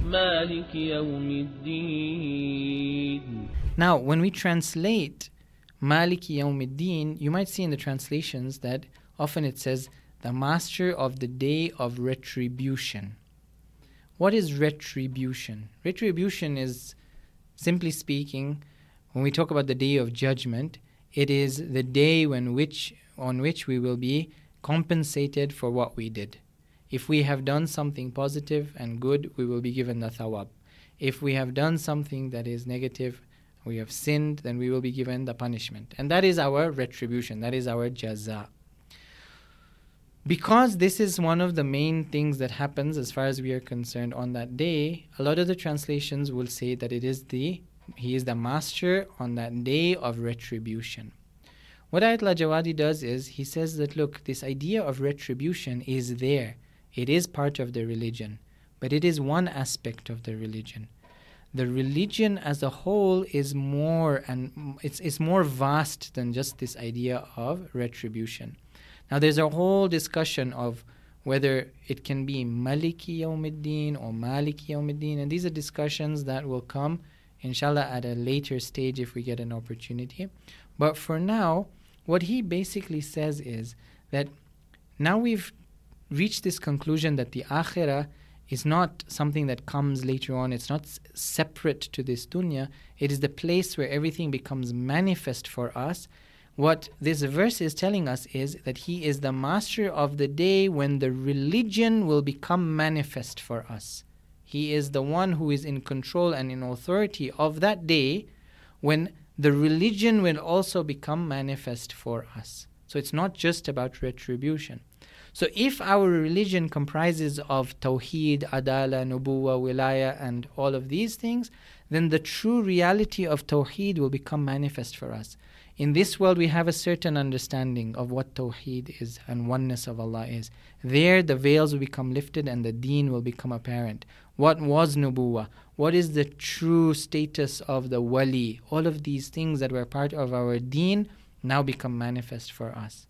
مالك يوم الدين. Now, when we translate Maliki Yawmiddin, you might see in the translations that often it says, the master of the day of retribution. What is retribution? Retribution is, simply speaking, when we talk about the day of judgment, it is the day on which we will be compensated for what we did. If we have done something positive and good, we will be given the thawab. If we have done something that is negative, we have sinned, then we will be given the punishment. And that is our retribution, that is our jaza. Because this is one of the main things that happens as far as we are concerned on that day, a lot of the translations will say that he is the master on that day of retribution. What Ayatollah Jawadi does is, he says that, look, this idea of retribution is there. It is part of the religion, but it is one aspect of the religion. The religion as a whole is more, and it's more vast than just this idea of retribution. Now there's a whole discussion of whether it can be Maliki Yawmiddin or Maliki Yawmiddin, and these are discussions that will come inshallah at a later stage if we get an opportunity. But for now, what he basically says is that now we've reached this conclusion that the akhirah is not something that comes later on. It's not separate to this dunya. It is the place where everything becomes manifest for us. What this verse is telling us is that he is the master of the day when the religion will become manifest for us. He is the one who is in control and in authority of that day when the religion will also become manifest for us. So it's not just about retribution. So if our religion comprises of Tawheed, Adala, Nubuwa, Wilaya and all of these things, then the true reality of Tawheed will become manifest for us. In this world we have a certain understanding of what Tawheed is and oneness of Allah is. There the veils will become lifted and the deen will become apparent. What was Nubuwa? What is the true status of the wali? All of these things that were part of our deen now become manifest for us.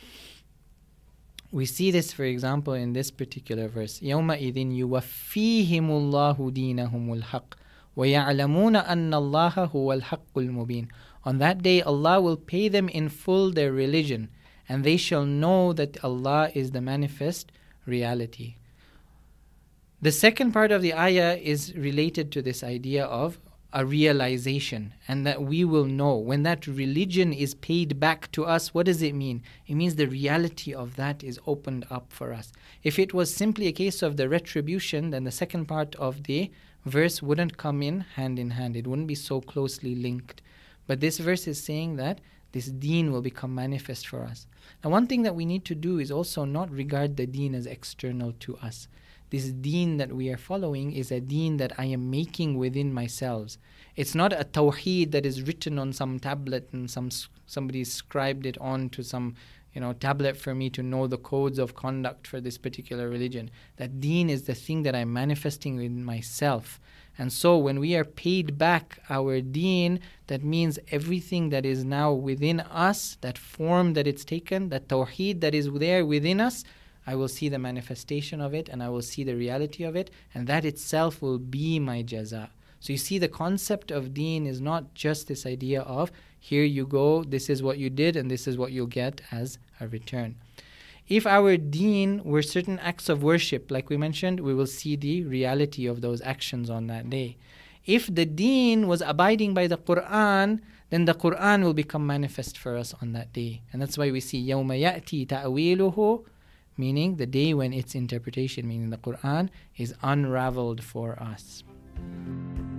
We see this, for example, in this particular verse. يَوْمَئِذٍ يُوَفِّيهِمُ اللَّهُ دِينَهُمُ الْحَقِّ وَيَعْلَمُونَ أَنَّ اللَّهَ هُوَ الْحَقُّ الْمُبِينُ. On that day, Allah will pay them in full their religion, and they shall know that Allah is the manifest reality. The second part of the ayah is related to this idea of a realization, and that we will know when that religion is paid back to us. What does it mean? It means the reality of that is opened up for us. If it was simply a case of the retribution, then the second part of the verse wouldn't come in hand. It wouldn't be so closely linked. But this verse is saying that this deen will become manifest for us. Now one thing that we need to do is also not regard the deen as external to us. This deen that we are following is a deen that I am making within myself. It's not a tawheed that is written on some tablet and somebody scribed it onto some tablet for me to know the codes of conduct for this particular religion. That deen is the thing that I'm manifesting within myself. And so when we are paid back our deen, that means everything that is now within us, that form that it's taken, that tawheed that is there within us, I will see the manifestation of it and I will see the reality of it, and that itself will be my jaza. So you see, the concept of deen is not just this idea of, here you go, this is what you did and this is what you'll get as a return. If our deen were certain acts of worship, like we mentioned, we will see the reality of those actions on that day. If the deen was abiding by the Qur'an, then the Qur'an will become manifest for us on that day. And that's why we see يَوْمَ يَأْتِي تَأْوِيلُهُ, meaning the day when its interpretation, meaning the Qur'an, is unraveled for us.